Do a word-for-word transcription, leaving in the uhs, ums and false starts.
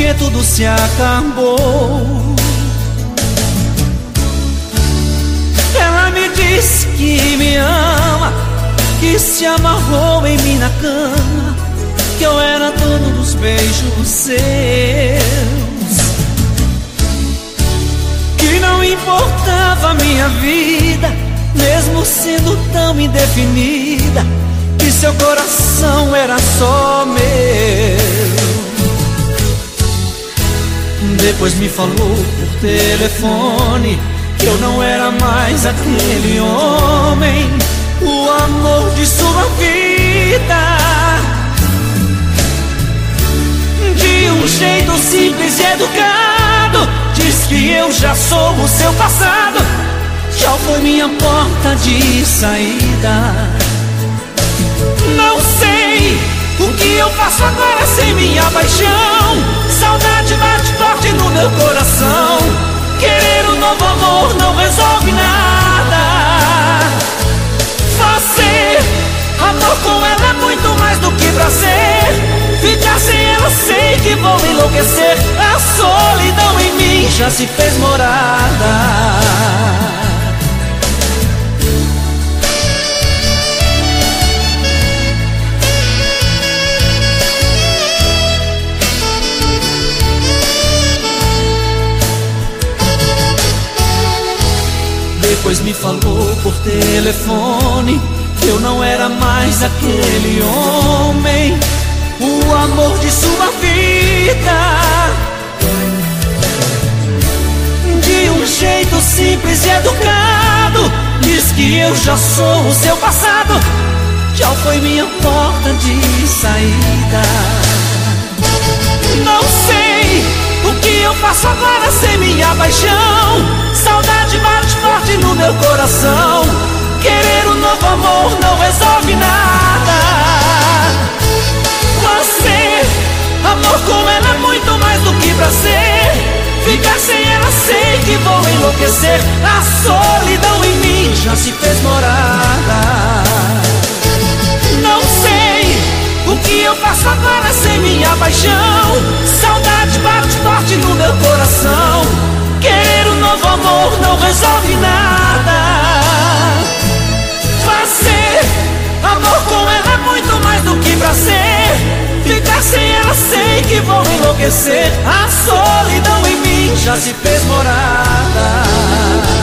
porque tudo se acabou. Ela me disse que me ama, que se amarrou em mim na cama, que eu era dono dos beijos seus, que não importava a minha vida, mesmo sendo tão indefinida, que seu coração era só meu. Depois me falou por telefone que eu não era mais aquele homem, o amor de sua vida. De um jeito simples e educado, diz que eu já sou o seu passado, já foi minha porta de saída. Não sei o que eu faço agora sem minha paixão, saudade bate forte no meu coração. Querer um novo amor não resolve nada. Fazer amor com ela é muito mais do que prazer. Ficar sem ela sei que vou enlouquecer. A solidão em mim já se fez morada. Depois me falou por telefone que eu não era mais aquele homem, o amor de sua vida. De um jeito simples e educado, diz que eu já sou o seu passado, já foi minha porta de saída. Não sei o que eu faço agora sem minha paixão, saudade bate forte no meu coração. Querer um novo amor não resolve nada. Fazer amor com ela é muito mais do que prazer. Ficar sem ela sei que vou enlouquecer. A solidão em mim já se fez morada. Não sei o que eu faço agora sem minha paixão, saudade bate forte no meu coração. Querer um novo amor não resolve nada. Fazer amor com ela é muito mais do que prazer. Ficar sem ela sei que vou enlouquecer. A solidão em mim já se fez morada.